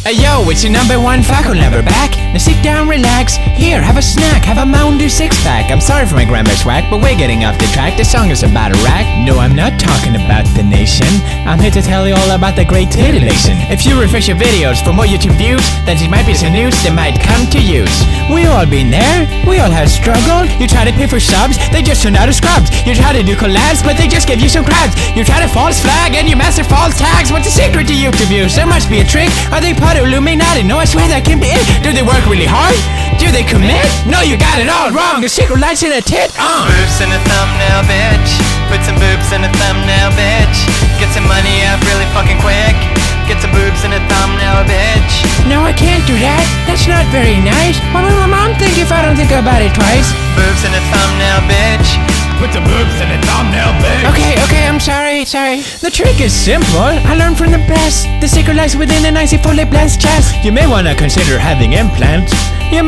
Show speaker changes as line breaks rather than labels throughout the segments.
Yo, it's your number one faculty lover back. Now sit down, relax. Here, have a snack, have a Mountain Dew six-pack. I'm sorry for my grammar's whack, but we're getting off the track. This song is about a rack. No, I'm not talking about the nation. I'm here to tell you all about the great titillation. If you refresh your videos for more YouTube views, then it might be some news that might come to use. We all been there, we all have struggled. You try to pay for subs, they just turn out as scrubs. You try to do collabs, but they just give you some crabs. You try to false flag and you master false tags. What's the secret to YouTube views? There must be a trick. Are they part of Illuminati? No, I swear that can't be it. Do they work really hard? Do they commit? No, you got it all wrong. The secret lies in a tit.
Boobs in a thumbnail, bitch. Put some boobs in a thumbnail, bitch. Get some money up really fucking quick. Get some boobs in a thumbnail, bitch.
No, I can't do that. That's not very nice. What will my mom think if I don't think about it twice?
Boobs in a thumbnail, bitch. Put some boobs in a thumbnail, bitch.
Okay, I'm sorry. The trick is simple. I learned from the best. The secret lies within a nicely fully blessed chest. You may wanna consider having implants. Okay.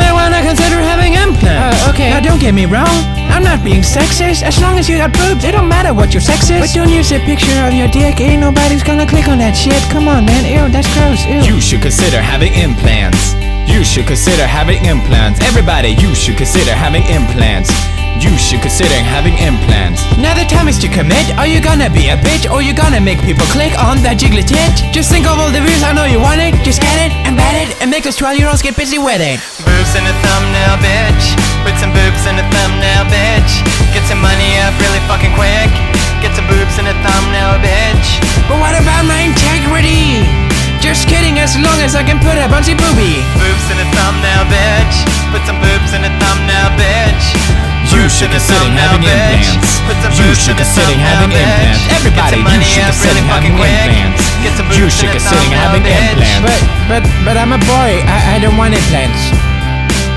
Now don't get me wrong. I'm not being sexist. As long as you got boobs, it don't matter what your sex is. But don't use a picture of your dick. Ain't nobody's gonna click on that shit. Come on, man. Ew, that's gross. Ew.
You should consider having implants. You should consider having implants. Everybody, you should consider having implants. You should consider having implants.
Now the time is to commit. Are you gonna be a bitch or you gonna make people click on that jiggly tit? Just think of all the views, I know you want it. Just get it and bat it and make those 12-year-olds get busy with it.
Boobs in a thumbnail, bitch. Put some boobs in a thumbnail, bitch. Get some money up really fucking quick. Get some boobs in a thumbnail, bitch.
But what about my integrity? Just kidding, as long as I can put a bunchy boobie.
Boobs in a thumbnail, bitch. Put some boobs in a thumbnail, bitch.
You should consider having implants. You should consider having implants. Everybody, you should consider having implants. You should consider having implants.
But I'm a boy. I don't want implants.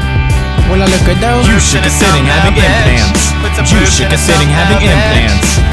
Will I look good though?
You should consider having implants. You should consider having implants.